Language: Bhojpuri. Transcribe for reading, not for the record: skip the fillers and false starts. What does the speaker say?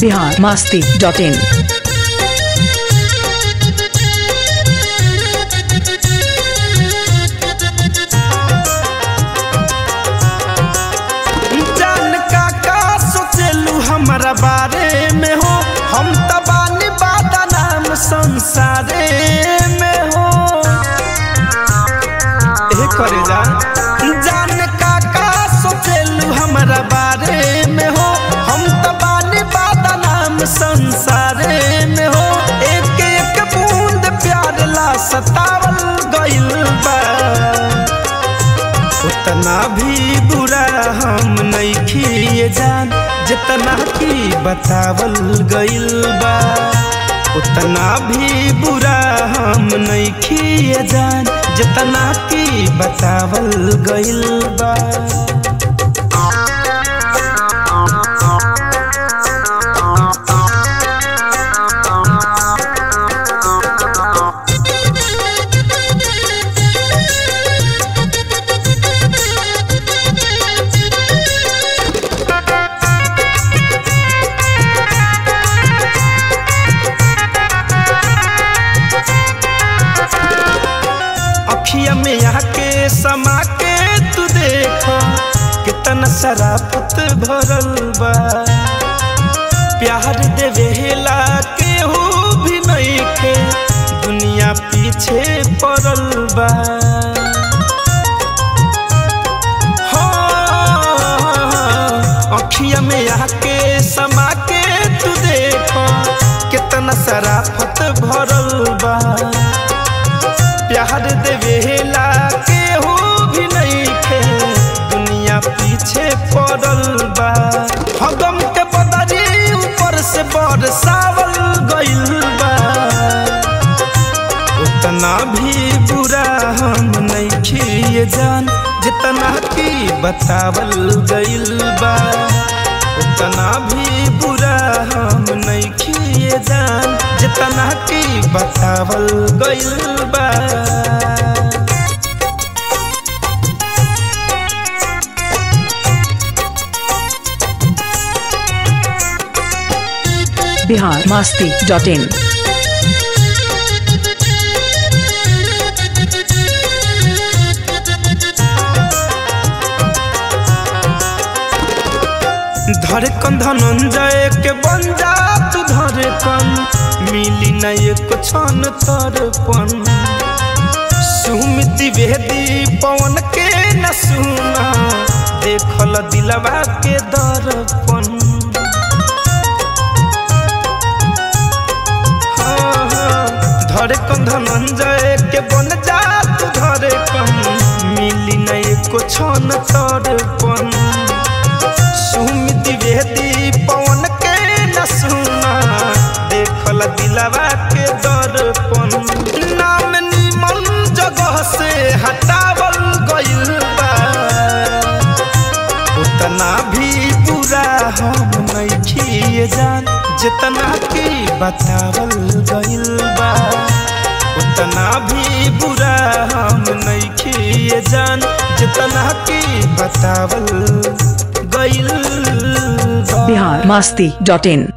biharmasti.in। हमारा बारे में हो हम तबानी बादा नाम संसारे में हो करे जान का सोचेलू हमारा बारे में हो हम तबानी बादा नाम संसारे में हो एक एक बूंद प्यार ला सतावल गइल बा उतना भी बुरा हम नहीं खिए जान जितना की बतावल गइल बा उतना भी बुरा हम नहीं खिए जान जितना की बतावल गइल बा। अखिया में आके समा के तू देखो कितना शराफत भरल बा प्यार देवेला केहू भी नहीं के दुनिया पीछे पड़ल बा। अखिया में आके समा के तू देखो कितना शराफत भरल बा प्यार देवेला केहू भी नहीं खे दुनिया पीछे पड़ल बा हगम के बदरी ऊपर से बरसावल गइल बा उतना भी बुरा हम नहीं खिए जान जितना की बतावल गइल बा उतना भी बुरा हम नहीं खिए जान जितना की बतावल गइल बा। biharmasti.in। धड़कन धनंजय के बन जा तू धड़कन मिली नहीं कुछ तरपन सुमिति वेदी पवन के न सुना देखल दिलवा के दर्पण धड़कन धनंजय के बन जा तू धड़कन मिली नहीं कुछ तरपन सुमिति वेदी पवन के न सुना देखल दिलवा के दर्पण नाम निमन जगह से हटावल गइल बा उतना भी बुरा हम नहीं खिए जान जितना की बतावल गइल बा उतना भी बुरा हम नहीं खिए जान जितना की बतावल गइल बा। biharmasti.in।